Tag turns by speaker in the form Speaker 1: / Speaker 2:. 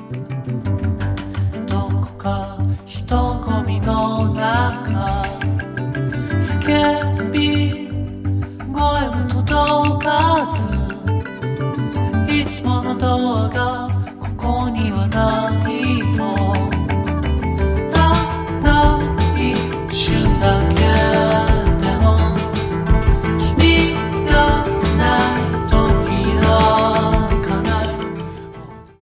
Speaker 1: どこか人混みの中叫び声も届かずいつものドアがここにはない